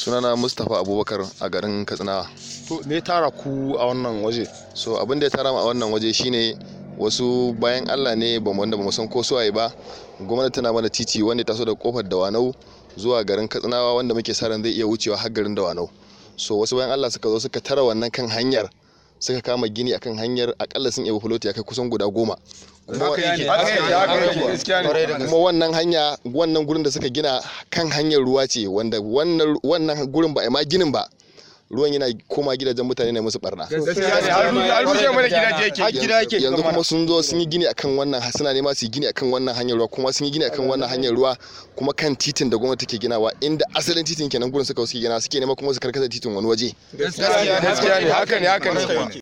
Sunana Mustapha Abubakar a garin Katsina. To me tara ku a wannan waje? So abin da ya tara mu a wannan waje shine wasu bayan Allah ne wanda bamu san ko suwaye ba. Gwamnati tana mana titi wanda ta so daga kofar Dawanau zuwa garin Katsinawa wanda muke sa ran zai iya wucewa har garin Dawanau. So wasu bayan Allah suka zo suka tara wannan kan hanyar, suka kama gini akan hanyar, akalla sun iya fuloti ya kai kusan guda 10. Kuma wannan hanya, wannan gurin da suka gina kan hanyar ruwa ce, wanda wannan gurin ba a ma ginin ba, ruwan yana koma gidajen mutane ne musu barna. Yanzu kuma sun zo sun yi gini akan wannan, suna nema su yi gini akan wannan hanyar ruwa, kuma sun yi gini akan wannan hanyar ruwa kuma kan titin da gwamnati take ginawa, inda asalin titin kenan gurin suka gina, suke nema kuma su karkata titin wani waje. Gaskiya ne, haka ne.